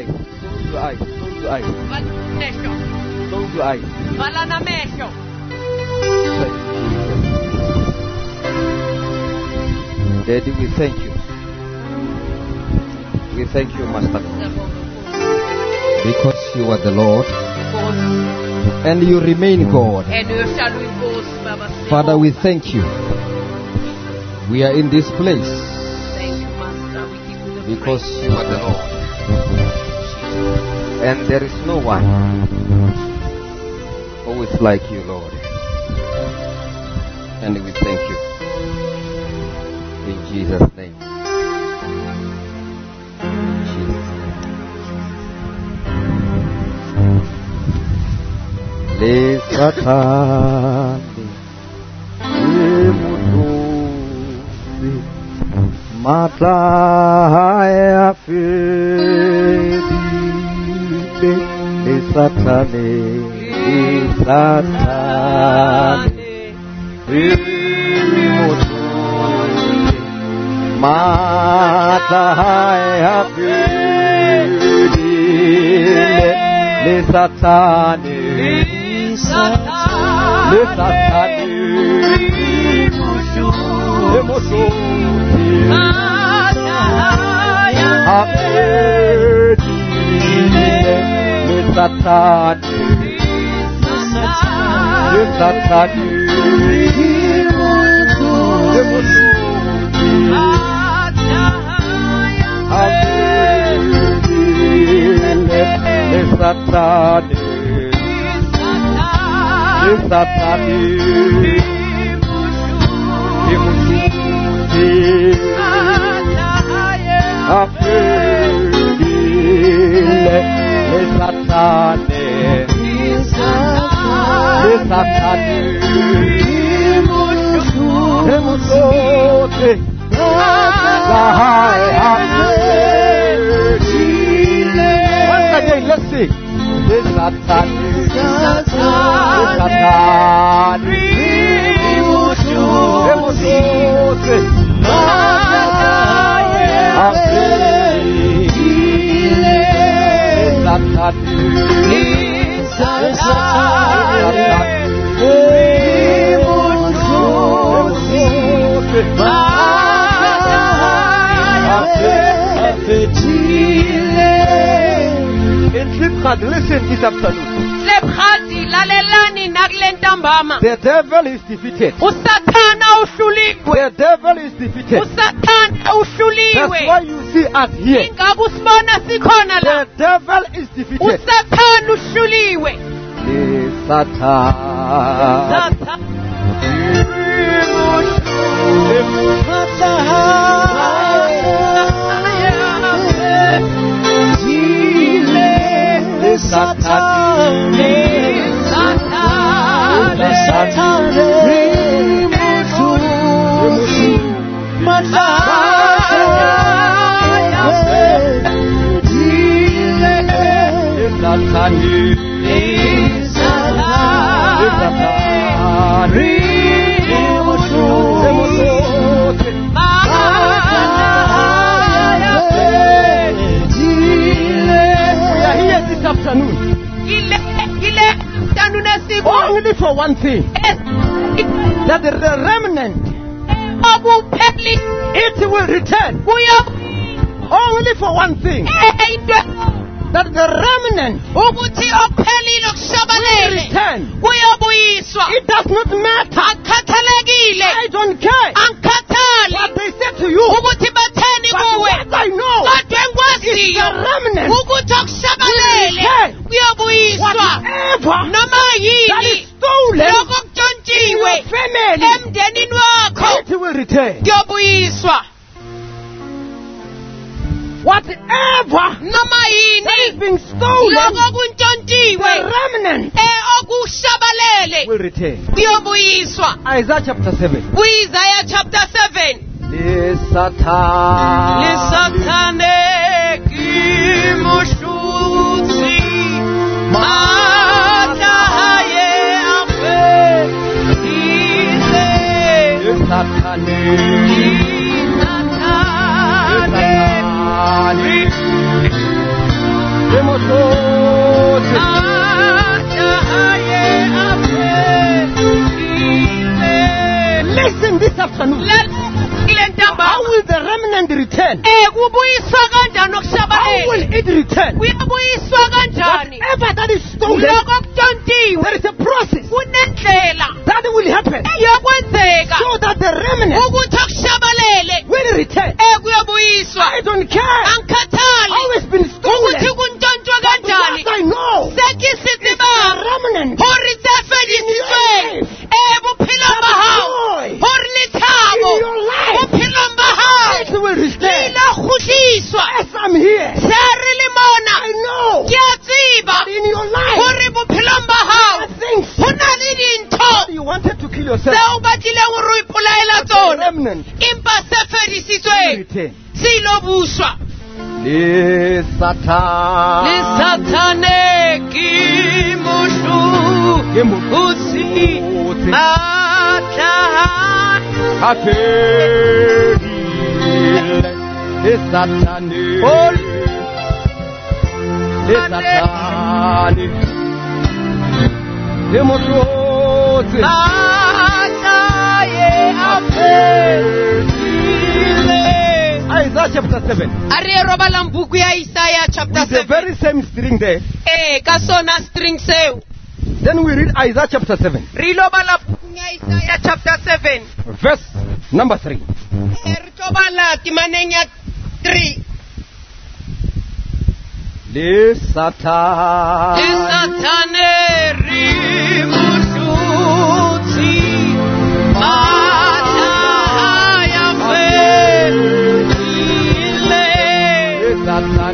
eyes. Close your eyes. Close your eyes. Close your eyes. Daddy, we thank you. We thank you, Master, because you are the Lord and you remain God. Father, we thank you. We are in this place because you are the Lord, and there is no one who is like you, Lord. And we thank you in Jesus' name. Le satani emudusi mataya fedile. Le satani emudusi mataya fedile. Le satani le satani emosuti apedile. Le satani emosuti apedile. Le satani once again, let's sing. The Satani listen this afternoon. The devil is defeated. The devil is defeated. That's why you see us here. The devil is defeated. Only for one thing, that the remnant, it will return. Only for one thing, that the remnant will return. It does not matter. I don't care what they say to you, but what I know is the remnant will return. Whatever that is stolen in your family, it will return. Whatever that is being stolen, the remnant will return. Isaiah chapter 7. Le satane kimushuzi mataye afedile. Le satane afternoon. ile ntambama How will the remnant return? kubuyiswa kanjani How okushabalele will it return? kuyabuyiswa kanjani Whatever that is stolen, lokho kutontiwe there is a process kunendlela that will happen yokwenzeka so that the remnant ukuthi okushabalele will return. kuyabuyiswa I don't care angikhathali how it's been stolen. ukuthi kuntontwa But kanjani what I know sekisithi is ba the remnant hore tefedisitswe bophelong ba hao joy hore lethabo in your life. bophelong ba hao It will restore. la kgutliswa As I'm here, se re le mona I know ke a tseba in your life hore bophelong ba there hao are things ho na le dintho you wanted to kill yourself. tseo o batlileng hore o ipolaela The tsona remnant empa se will fedisitsweng return. se ilo buswa Le Satan. le satane ke moshu Ke mo- o se matla Happened. Le Satan. Le Satan. Le motlotse. matla ye Isaiah chapter 7. a re e robalang buku ya Isaiah chapter With the 7 very same string there. ka sona string seo Then we read Isaiah chapter 7, re ilo bala bukung ya Isaiah chapter 7 verse number 3. re tlo bala temaneng ya 3 Le Satan. le satane re mohlotsi matla ya fedile Le Satan.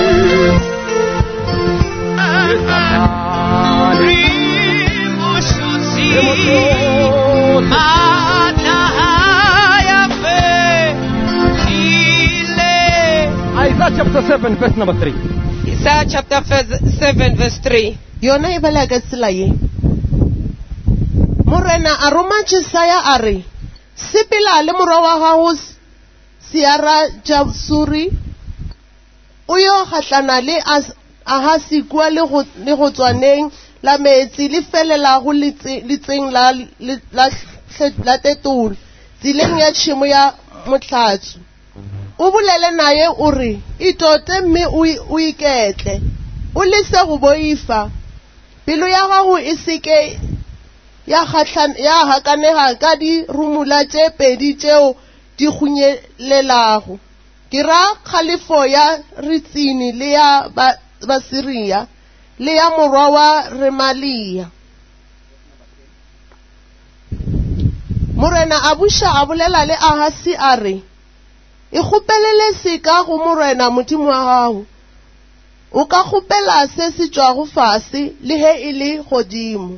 Le Satan. re mohlotsi Le motlotse. matla ya fedile Isaiah chapter 7, verse number 3. Isaiah chapter 7 verse 3 yona e bala ka tsela ye morena a roma Jesaya a re sepela le morwa wa gago Seara Jasuri o yo gatlana le Ahasi kua le go tswaneng la metsi le felela go letseng la tetolo tseleng ya tšhemo ya motlhatso o bolele naye o re itote mme o iketle o lese go boifa pelo ya gago e seke ya hakanega ka dirumula tše pedi tšeo di khunyelelago ke ra kgalefo ya Ritsini le ya Basiria le ya morwa wa Remalia. Morena a buša a bolela le Ahasi a re e kgopelele se ka go morena modimo wa gago o ka kgopela se se tšwago fase le he e le godimo.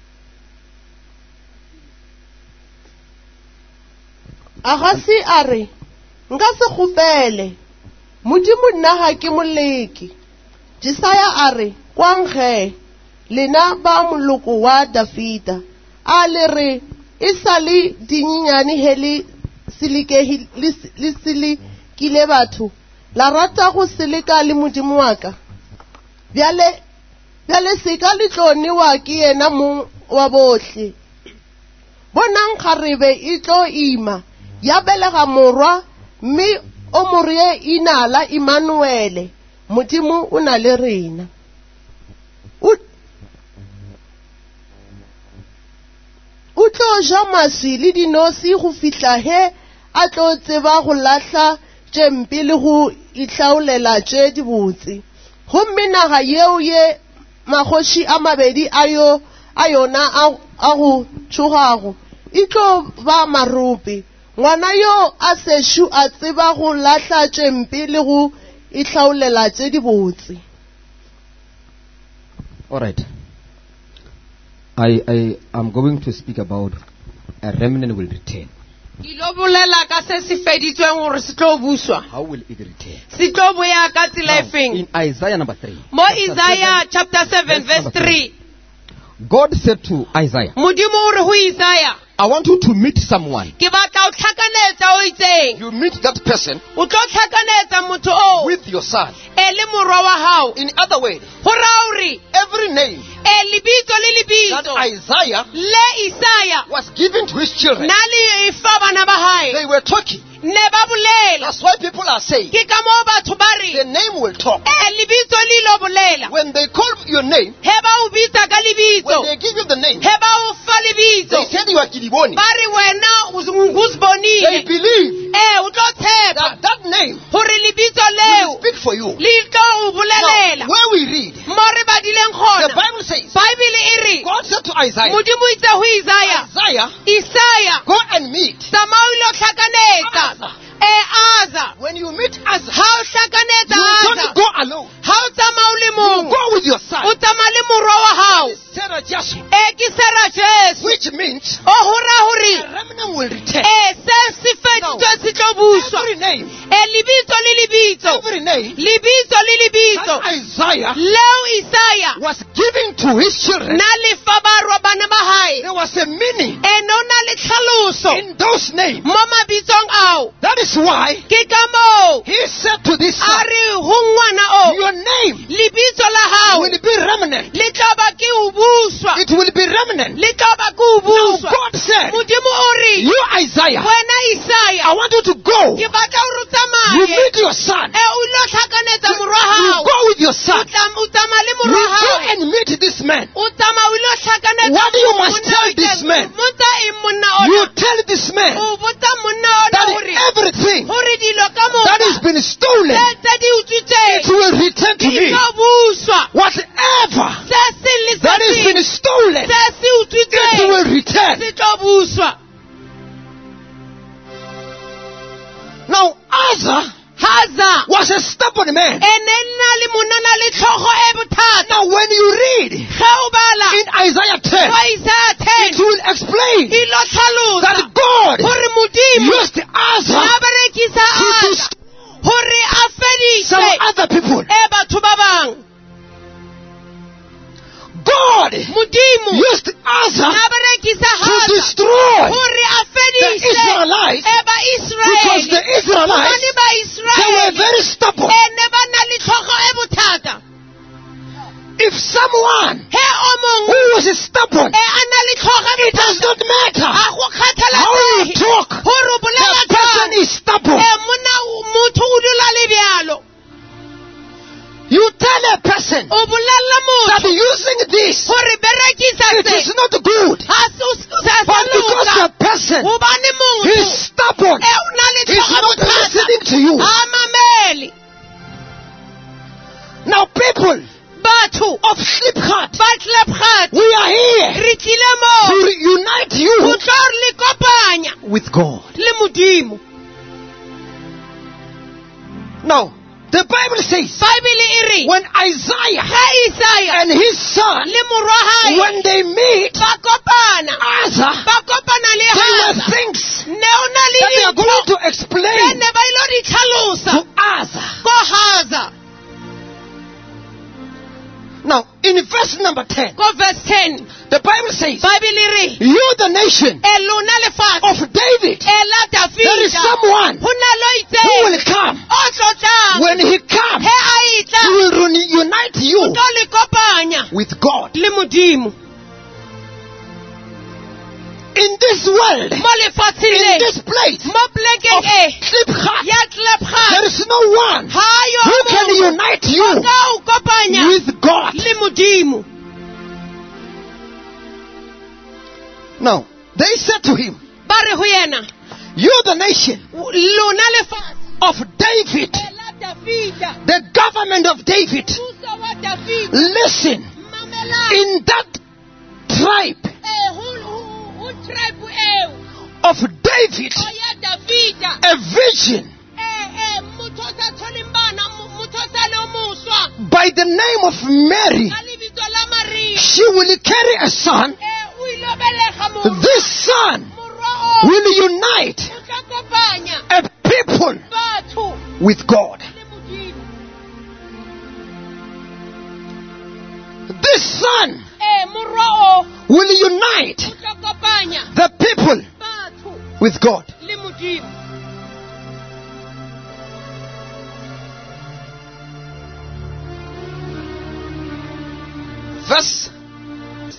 Ahasi a re nka se kgopele modimo nna ga ke moleki. Jesaya a re kwangge lena ba moloko wa Dafita a le re e sa le dinyenyane he le silikile batho la rata go seleka le modimo wa ka bjale se ka le tlo newa ke yena mong wa bohle. Bonang kgarebe e tlo ima ya belega morwa mme o morye inala Emmanuele modimo o na le rena. O tlo ja maswi le dinosi go fihla he a tlo tseba go lahla tšempe le go itlhaolela tše dibotse. Gomme naga yeo ye magoši a mabedi a yona a go tšhogago e tlo ba marope. Ngwana yo a sešo a tseba go lahla tšempe le go itlhaolela tše dibotse. All right. I am going to speak about a remnant will return. Ilo bolela ka se se feditsweng gore se tlo buswa. How will it return? Se tlo boya ka tsela Now, efeng? in Isaiah number 3. Mo Isaiah chapter 7 verse 3. God said to Isaiah, Modimo o re ho Isaiah, I want you to meet someone. ke batla o tlhakanetsa o itseng. You meet that person O tlo tlhakanetsa motho o with your son. e le morwa wa hao In other words, go raya gore every name lebitso le that lebitso Isaiah le Isaiah was given to his children, na le fa bana ba hae they were talking. ne ba bolela That's why people are saying ke ka moo batho ba the re name will talk. lebitso le ilo bolela When they call your name, he ba o bitsa ka lebitso when they give you the name, he ba o fa lebitso they said you are Kidiboni. ba re wena They nguzibonile believe o tlo tshepa that name gore lebitso will leo speak for you. le tlo o Now, bolelela where we read, mo re badileng the gona Bible says, baebele e re God said to Isaiah, modimo o itse go Isaiah Isaiah go and meet. tsamaya o ilo tlhakanetsa aza When you meet us, ha o tlhakanetsa you aza don't go alone. ha o tsamaya o le You mongwe go with your son, o tsamaya le morwa wa hao Sarah Joshua, ke sera Jesu which means o hora a hore remnant will return. se se feditswe se tlo buswa Every name, lebitso le lebitso every name lebitso le lebitso that Isaiah leo Isaiah was given to his children, na le fa barwa bana ba hae there was a meaning no na le tlhaloso in those names. mo mabitsong ao That is why ke ka moo he said to this a son, re ho ngwana o your name lebitso la hao will be remnant. le tlo ba ke o buswa It will be remnant. le tlo ba ke o Now buswa God said, modimo o re you Isaiah, wena Isaiah I want you to go. ke batla o You tsamaye meet your son. o ilo tlhakanetsa morwa You hao go with your son. o tsamaya le You morwa go hao and meet this man. o tsamaya o ilo tlhakanetsa What you must monna tell o this itseng. man? Motsa eng monna You ona tell this man o botsa monna ona that hore everything gore dilo ka that has moka been stolen, tse di it utswitseng will return to di me. tlo buswa Whatever se se le se that has seng been stolen, se se it utswitseng will return. se tlo buswa Now, Asa haza was a stubborn man. ene nna le monna na le tlhogo e bothata Now, when you read ga o bala in Isaiah 10, wa Isaiah it 10 will explain ilo tlhalosa that God gore modimo used Asa a berekisa to Asa gore a some fedise other people. batho ba bang God modimo used Asa a berekisa to Asa destroy gore a the fedise Israelites ba because the Israel Israelites, ba they were Israel very stubborn. ene ba na le tlhogo e bothata If someone he o mongwe who was stubborn, a na le tlhogo e it does bothata not matter a go how you kgathalatsehe talk, gore o bolela the person jang is stubborn. motho o dula le bjalo You tell a person o bolelela that motho using this, gore berekisa it is se not good. ga se But because the loka person gobane is motho stubborn, o na le he's tlhogo not bothata listening to you. a mamele Now, people batho of Slipheart, ba tlhlepgat we are here re tlile to mo reunite go you tlo le kopanya with God. le modimo Now, the Bible says, baebele e re when Isaiah ga Isaiah and his son, le morwa hae when they meet ba kopana Asa, ba kopana le they were Asa things ne o na le that they are dintho going to tse explain ne ba ilo di tlhalosa to Asa. ko Haza Now, in verse number 10, ko verse 10 the Bible says, baebele e re you the nation lona lefatshe of David, la there is Dafita someone go na lo who itseng will come. o tlo tlang When he comes, he a itla he will reunite o you tlo le kopanya with God. le modimo In this world, mo lefatsheng in le this place mo plekeng of e Slipheart, ya there Klapgat is no one ha yo who can mongwe unite o you ka o kopanya with God. le modimo Now, they said to him, ba re ho yena you the nation lona lefatshe of David, la Dafita the government of David, mmuso wa Dafita listen, mamela in that tribe ho tribe eo of David, o ya Dafita a vision motho o sa tsholeng bana motho o sa le moswa by the name of Mary, ka lebitso la Maria she will carry a son. o ilo belega morwa This son morwa o will unite o tla kopanya a people batho with God. le modimo This son morwa o will unite o tla kopanya the people batho with God. le modimo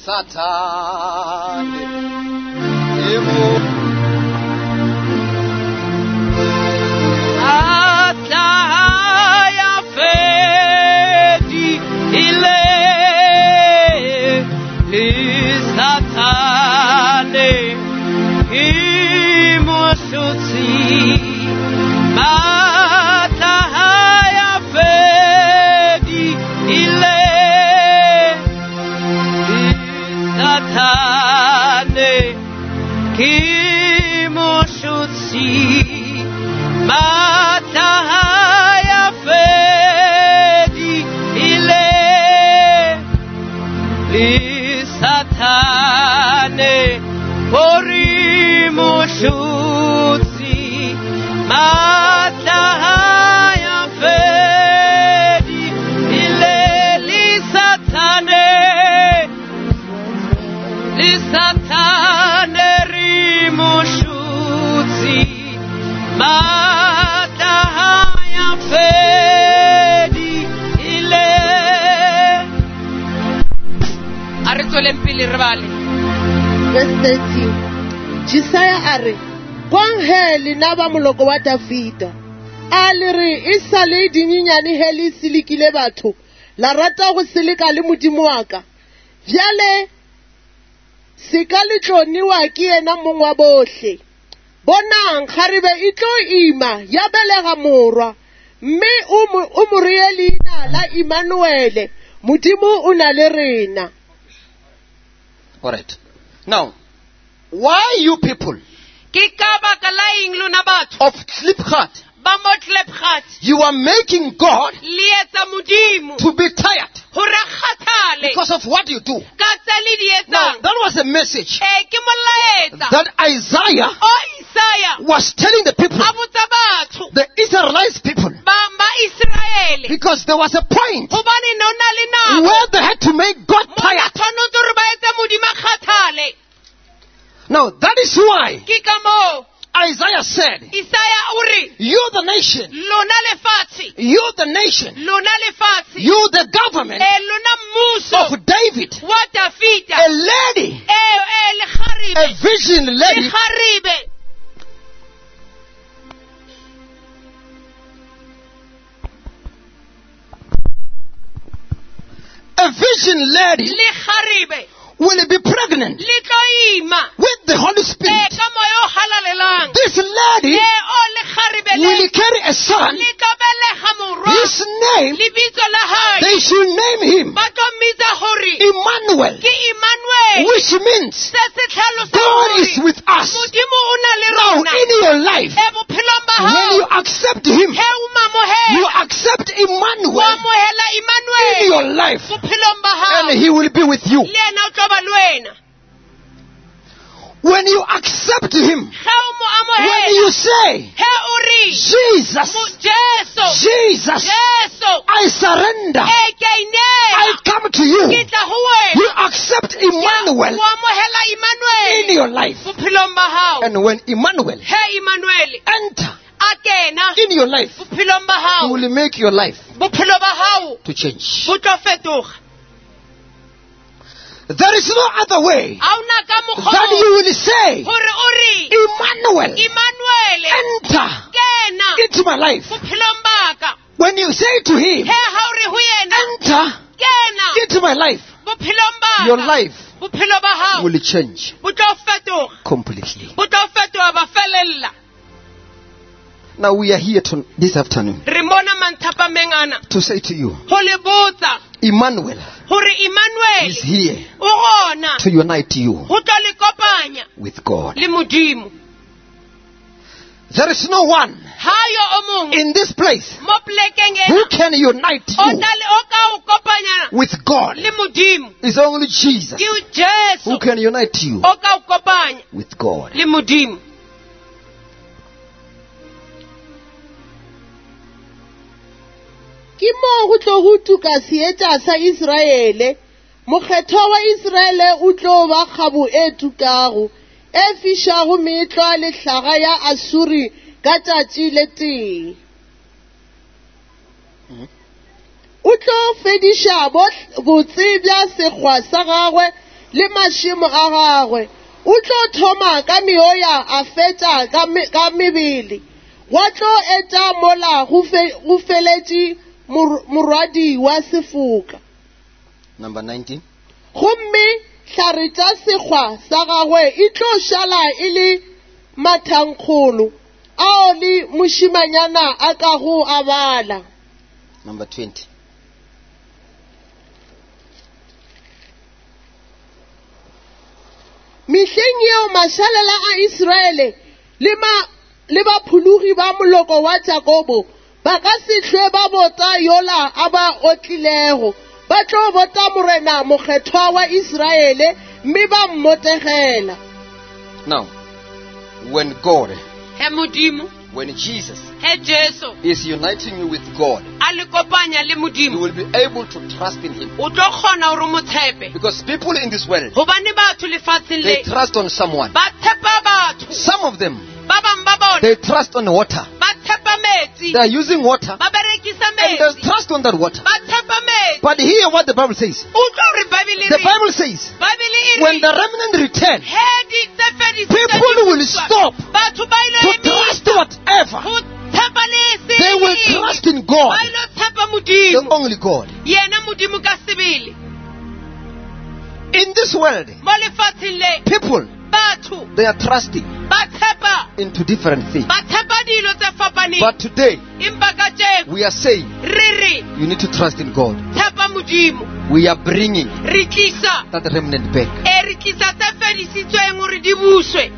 Satane. Ataya fedi ile Satane imosutsi Ataya fedi ile Satane imosutsi Matahaya fedi ile li Satane porimushutsi Matahaya fedi ile li Satane rimushutsi Matahaya fedi ile. Aretole mpili rivale. Verse 13. Jisaya are, kwang heli na ba moloko wa Dafita. A le re e sale dinyenyane heli silikile batho. La rata go silika le modimo wa ka. Bjale se ka le tloniwa ke ena mong wa bohle. Bonang kgaribe e tlo ima ya belega morwa mme o mo reye leina la Emmanuel modimo o na le rena. All right. Now, why you people Ke ka baka la eng lona batho of Slipcart, ba mo Tlepgat you are making God le etsa modimo to be tired hore a kgathale because of what you do. ka tsa le di Now, etsang. that was a message Ke molaetsa that Isaiah o Isaya was telling the people, a botsa batho the Israelites people, ba Israele because there was a point gobane ne o na le nako where they had to make God mo ba tired. tshwanetse hore ba etse modimo a kgathale. Now, that is why Ke ka moo Isaiah said, Isaya o re you the nation, lona lefatshe you the nation, lona lefatshe you the government lona mmuso of David, wa Dafita a lady, le kgaribe a vision le lady, kgaribe a vision lady le kgaribe will be pregnant le tlo ima with the Holy Spirit. ka moya o halalelang This lady o le kgaribe will le carry a son. le tlo belega morwa His name, lebitso la hae they should name him ba tlo mmitsa hore Emmanuel, ke Emmanuel which means se se tlhalosa God hore is with us. modimo o na le Now, rona in your life, bophelong ba when hao you accept him, he o you mamohela accept wa Emmanuel amohela in Emmanuel your life, bophelong ba hao and he will be with you. le yena o tlo ba le wena When you accept him, ge o mo when amohela you say, he o re Jesus, Jesu Jesus, Jesu I surrender, ke a inela I come to you, ke tla ho wena you accept Emmanuel wa amohela in Emmanuel your life. bophelong ba hao And when Emmanuel he Emmanuel enter a kena in your life, bophelong ba he hao will make your life bophelo ba hao to change. bo tlo fetoga. There is no other way A ona ka mokgwa that you will say, hore o re Emmanuel, Emmanuel enter kena into my life. bophelong ba ka When you say to him, he ha o re ho yena enter kena into my life, bophelong ba ka your life bophelo ba hao will change bo tlo fetoga completely. bo tlo fetoga ba felella. Now we are here this afternoon Re mona manthapameng ana to say to you, ho le botsa Emmanuel hore Emmanuel is here o gona to unite you ho tlo le kopanya with God. le modimo. There is no one Ha yo o mong in this place mo plekeng who ena can unite o you tla le o ka o kopanya with God. le modimo It's only Jesus ke Jesu who can unite you o ka o kopanya with God. le modimo. Ke mo go tlo go tuka seetša sa Israele. Mokgetho wa Israele o tlo ba kgabo e tukago e fišago meetlo le hlaga ya Asuri ka tšatši le tee. O tlo fediša botse bja sekgwa sa gagwe le mašemo a gagwe o tlo thoma ka meoya a fetša ka mebele wa tlo eta mola go feletše morwadi wa sefoka. Number 19. Gomme hlare tša sekgwa sa gagwe e tlo šala e le mathankgolo ao le mošimanyana a ka go a bala. Number 20. Mehleng yeo mašalela a Israele le baphologi ba moloko wa Jakobo ba ka se hlwe ba bota yola a ba otlilego, ba tlo bota morena mokgethwa wa Israele mme ba mmotegela. Now, when God, he modimo when Jesus he jesu is uniting you with God, a le kopanya le you modimo will be able to trust in Him. o tlo kgona gore o mo tshepe Because people in this world, gobane batho lefatsheng they le trust on someone. ba tshepa batho, Some of them, ba bang ba bona they trust on water. ba tshepa metsi, They are using water ba berekisa and they metsi, trust on that water. ba tshepa metsi. But hear what the Bible says. O tlo re Bible The re- Bible says, Bible e re, when the remnant return, he di tse fedisitswe people di will buswa, stop batho ba ile to trust whatever. go tshepa le They will eseng. trust in God, ba ile tshepa the modimo, only God. yena modimo ka sebele. In this world, Mo lefatsheng le people, batho they are trusting ba tshepa into different things. ba tshepa dilo tse fapaneng, But today, empa ka tjeko we are saying, re re you need to trust in God. tshepa modimo. We are bringing Re tlisa that remnant back. re tlisa tse fedisitsweng gore di buswe.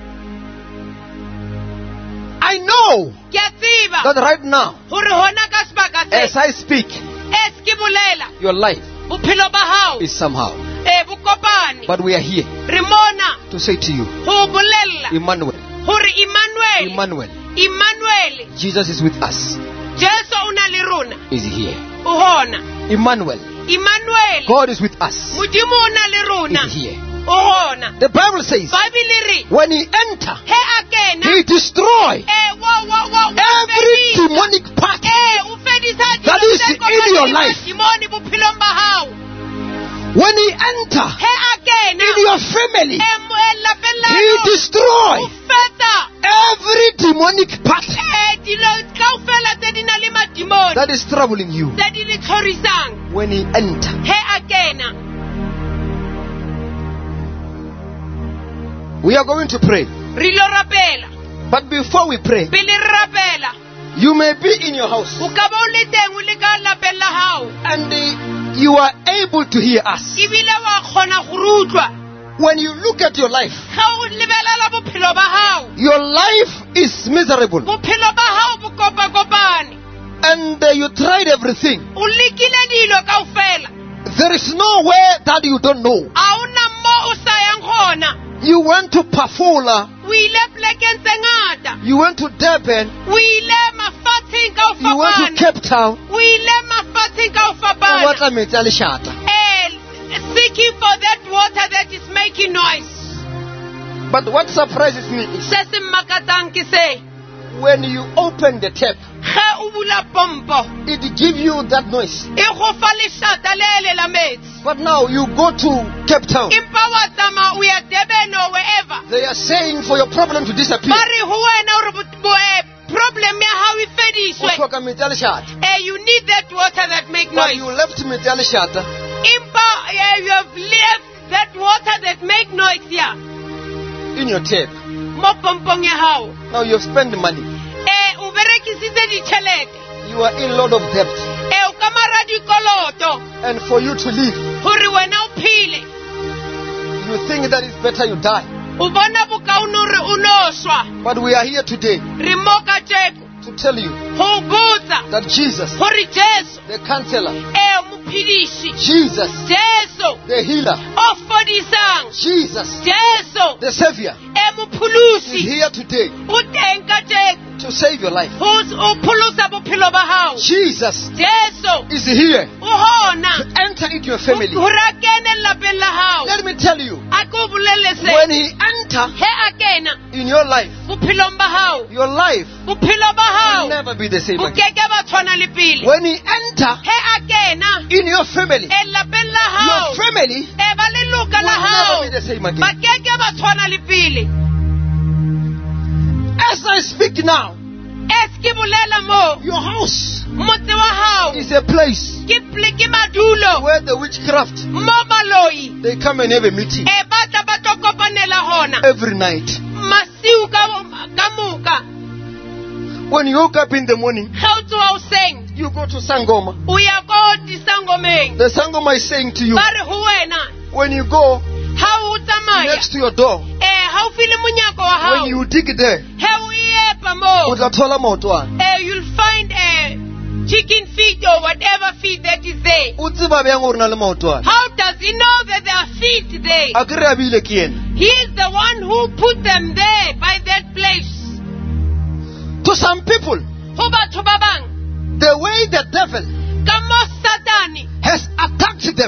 I know Ke a tseba that right now, gore hona ka sebaka as se I speak, es ke bolela your life bophelo ba hao is somehow. bo kopane. But we are here Re mona to say to you, go bolella Emmanuel, gore Emmanuel, Emmanuel, Emmanuel, Jesus is with us, Jesu o na le rona, is here. o hona. Emmanuel, Emmanuel, God is with us, modimo o na le rona, is here. o hona. The Bible says, Bible e re when he enter, he a kena he destroy wa every demonic part o fedisa that dilo is tse in your kopaneng life. badimoni bophelong ba hao. When he enter He a kena in your family, lapeng la he hao, destroy o feta every demonic part dilo kaofela tse di na le madimoni that is troubling you. tse di le tshwarisang. When he enter, He a kena we are going to pray. re lo rapela. But before we pray, Pele re rapela, you may be in your house o ka ba o le teng o le ka lapeng la hao, and you are able to hear us. ebile wa kgona go re utlwa. When you look at your life, Ga o lebelela bophelo ba hao, your life is miserable bophelo ba hao bo kopakopane, and you tried everything. o lekile dilo kaofela, There is nowhere that you don't know. a o na mo o sa yang gona. You went to Pafula, O ile plekeng tse ngata, you went to Durban, o ile mafatsheng ka o you went to fapana, Cape Town. o ile mafatsheng ka o O fapana, batla metsi a leshata. seeking for that water that is making noise. But what surprises me is Se se mmakatsang ke se, when you open the tap, ge o bula pompo, it gives you that noise. e go fa leshata le le la metsi. But now you go to Cape Town, Empa wa tsamaya o ya Durban or wherever, they are saying for your problem to disappear, ba re ho wena hore problem ya hao e o fediswe. hloka metsi a leshata. You need that water that make But noise. you left metsi a leshata Empa you have left that water that make noise here in your tap. mo pompong ya hao. Now you have spent money. O berekisitse ditjhelete, You are in a lot of debt. o ka mara dikoloto And for you to live, hore wena o phele, you think that it's better you die. o bona bokaone hore o no swa. But we are here today Re mo kajeko to tell you go botsa that Jesus, hore Jesu the counselor, mophediši, Jesus, Jesu the healer, o fodisang, Jesus, Jesu the savior, is mophološi here today o teng kajeko to save your life. ho pholosa bophelo ba hao. Jesus Jesu is here o hona enter into your family. hore a kene lelapeng la hao. Let me tell you, A ko bolelle se. when he enter He a kena in your life, bophelong ba hao, your life bophelo ba will hao never be the same bo again. keke ba tshwana le pele. When he enter He a kena in your family, lelapeng la your hao, family ba leloka will la hao never be the same ba again. keke ba tshwana le pele. As I speak now, Eske bolela mo your house motse wa hao is a place ke madulo where the witchcraft, mo maloi they come and have a meeting ba tla ba tlo kopanela hona every night. masiu ka moka. When you woke up in the morning, Ga o tsoha hoseng you go to Sangoma. o ya ko disangomeng The Sangoma is saying to you, ba re ho wena when you go ha o tsamaya next to your door, haufi le monyako wa when hao you dig there, he o epa mo utathola maotwana. you'll find chicken feet or whatever feet that is there. O tseba bjang gore na le maotwana? How does he know that there are feet there? A ke re a bile ke yena. He is the one who put them there by that place. To some people, Ho batho ba bang, the way the devil ka mo Satani has attacked them,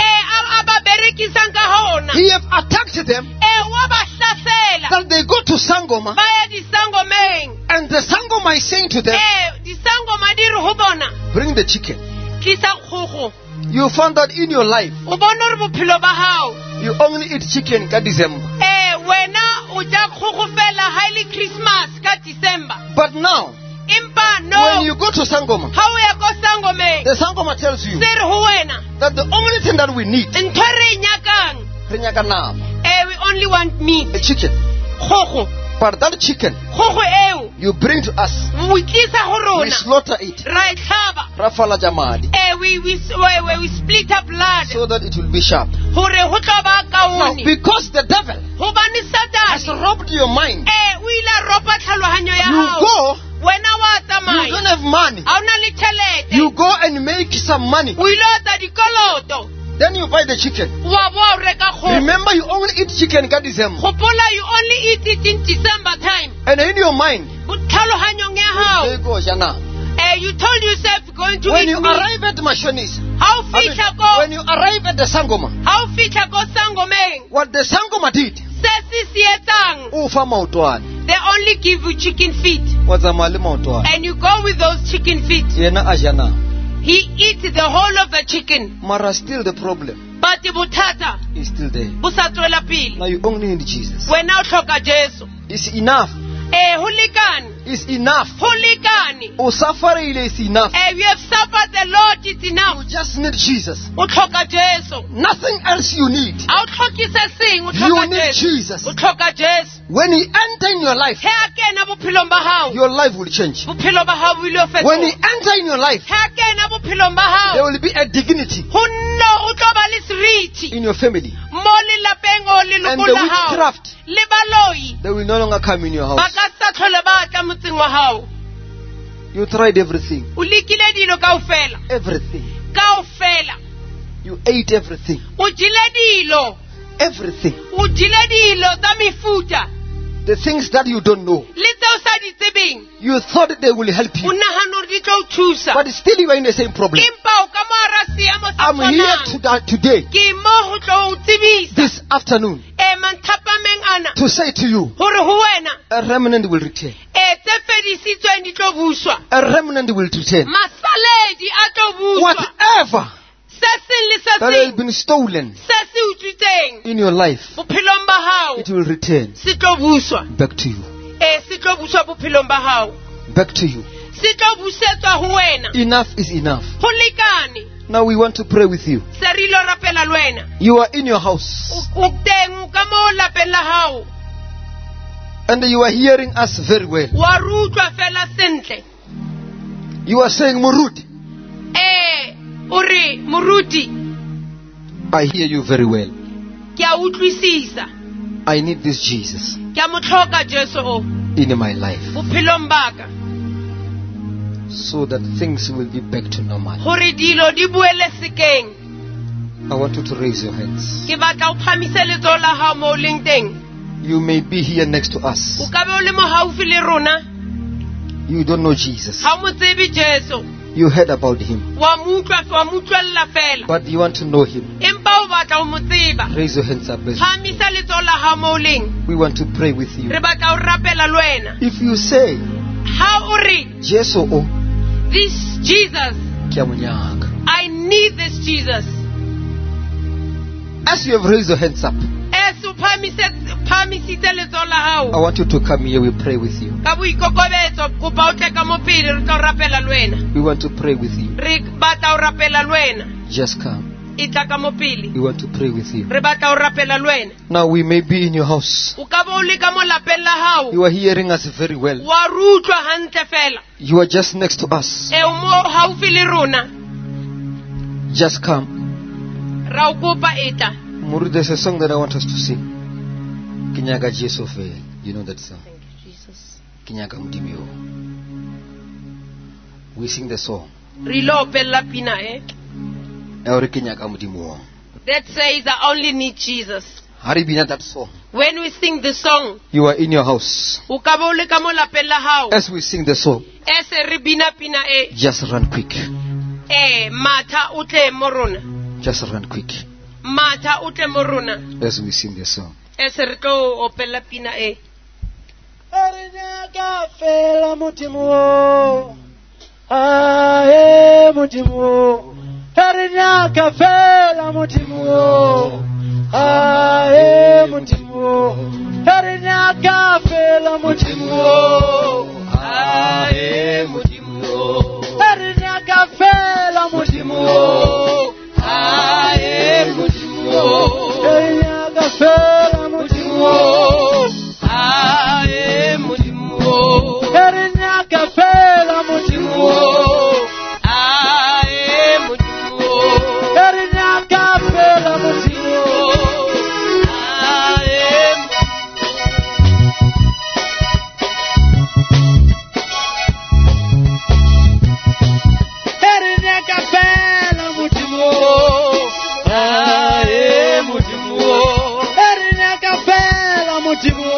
a ba berekisang ka hona, he have attacked them wa ba hlasela that they go to Sangoma, ba ya disangomeng. and the Sangoma is saying to them, Disangoma di re ho bona, bring the chicken. tlisa kgogo. You found that in your life, O bona hore bophelo ba hao you only eat chicken ka December. wena o ja kgogo fela ha ile Christmas ka December. But now, Impa when no, you go to Sangoma, ha o ya ko sangomeng the Sangoma tells you se re ho wena that the only thing that we need, ntho re e nyakang, re nyaka nama, we only want meat, a chicken. kgogo. But that chicken Kgogo eo you bring to us, o tlisa ho we rona, slaughter it, ra e tlhaba. ra falaja madi, We split up blood so that it will be sharp. hore ho tlo ba Now, kaone. because the devil Hobane has Satani robbed your mind, o ile a ropa tlhalohanyo ya you hao. go, Wena wa you don't tsamaya have money, ha ona le tjhelete, you go and make some money, o ile o etsa dikoloto, then you buy the chicken. wa bo o reka kgogo. Remember, you only eat chicken ka December, Gopola, you only eat it in December time. and in your mind, Tlhaloganyong ya hao, they go jana. you told yourself you're going to When eat you meat. arrive at Mashonis, Ha o fihla ko, when you arrive at the Sangoma, ha o fihla ko sangomeng, what the Sangoma did, se se etsang, ufa maotwana, they only give you chicken feet, wa tsamaya le maotwana. and you go with those chicken feet. Yena a jana. He eats the whole of the chicken, Mara, still the problem but bothata is still there. bo sa tswela pele. Now you only need Jesus. Wena o tlhoka Jesu. It's enough. Ho lekane, It's enough. ho lekane. O safarile is enough. You have suffered the Lord, it's enough. You just need Jesus. O tlhoka Jesu. Nothing else you need. Ha o tlhoke se seng, o You tlhoka need Jesu. Jesus. O tlhoka Jesu. When he enter in your life, He a kena bophelong ba hao, your life will change. bophelo ba hao bo ile ho When he fetoha. enter in your life, He a kena bophelong ba there hao, will be a dignity ho nno o tlo ba le seriti in your family. mo lelapeng o And leloko the la hao. witchcraft, Le baloi they will no longer come in your ba house. ka sa tlhole ba tla motseng wa hao. You tried everything. O lekile dilo kaofela, Everything. kaofela. You ate everything. O jele dilo, Everything. o jele dilo tsa mefuta The things that you don't know. le tseo sa di tsebeng. You thought they will help O you. nahana hore di tlo o thusa, But still you are in the same problem. empa o ka mo hara seemo sa I'm here tshwanang. today, Ke mo ho tlo o tsebisa this afternoon, manthapameng ana to say to you, hore ho wena a remnant will return. tse fedisitsweng di tlo buswa, A remnant will return. masaledi a tlo buswa, Whatever se seng le se that has seng been stolen se se utswitseng in your life, bophelong ba hao it will return se tlo buswa. back to you. Se tlo buswa bophelong ba hao, Back to you. se tlo busetswa ho wena. Enough is enough. Ho lekane, Now we want to pray with you. se re ilo rapela le wena. You are in your house O teng ka mo lapeng la hao, and you are hearing us very well. wa re utlwa fela sentle. You are saying, Murudi, O re moruti, I hear you very well. ke a utlwisisa, I need this Jesus ke a mo tlhoka Jesu o in my life bophelong ba ka, so that things will be back to normal. hore dilo di boele sekeng. I want you to raise your hands. Ke batla o phamise letsoho la hao mo o leng teng. You may be here next to O us. ka be o le mo haufi le rona, You don't know Jesus. ha o mo tsebe Jesu You heard about him, wa mo utlwella fela but you want to know him. empa o batla o mo tseba Raise your hands up. phamisa letsoho la hao moo o leng We want to pray with you. re batla o rapela le wena If you say, ha o re Jesus, oh, this Jesus ke a mo nyaka. I need this Jesus As you have raised your hands up, as o phamisitse letsoho la I hao want you to come here. We pray with you. ka boikokobetso kopa o tle ka mo pele re tla o rapela le wena We want to pray with you. re batla o rapela le wena Just come. e tla ka mo pele We want to pray with you. re batla o rapela le wena Now we may be in your house. o ka bo o le ka mo lapeng la hao You are hearing us very well. wa re utlwa hantle fela You are just next to us. e o mo haufi le rona Just come. ra o kopa e tla Muru, there's a song that I want us to sing. Kinyaga Jesu fe. You know that song? Kinyaga Mdimio. We sing the song. re ilo opella pina Eore Kinyaga Mdimo. that says I only need Jesus. Haribina that song. When we sing the song You are in your house. o ka bo o le ka mo lapeng la hao As we sing the song, e se re bina pina just run quick. matha o tle mo rona Just run quick. matha o tle mo rona As we sing the song. e se re tlo opella pina Arinyaka fela mutimo. Ae mutimo. Arinyaka fela mutimo. Ae mutimo. Arinyaka fela mutimo. Ae mutimo. Arinyaka fela mutimo. Ae mutimo. Arinyaka fela mutimo. Ae mutimo. Arinyaka fela mutimo. Ae mutimo. Arinyaka fela mutimo. Ae Arinyaka fela mutimo. Ae mutimo. Arinyaka fela mutimo.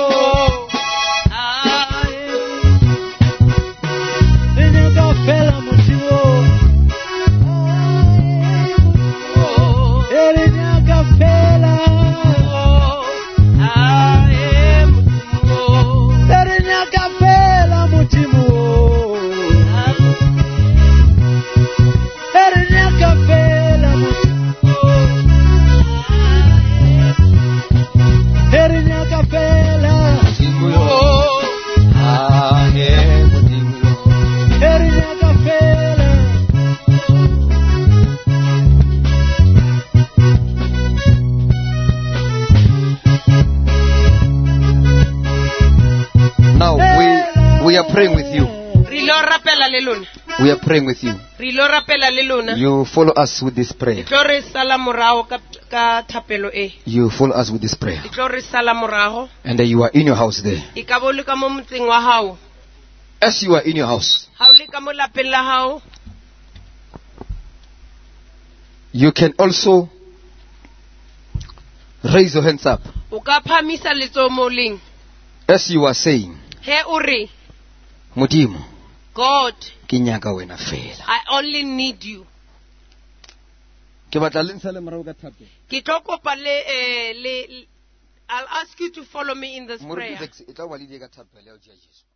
We are praying with you. We are praying with you. You follow us with this prayer. You follow us with this prayer. And then you are in your house there. As you are in your house, you can also raise your hands up. As you are saying, Mudimo, God, I only need you. I'll ask you to follow me in this prayer.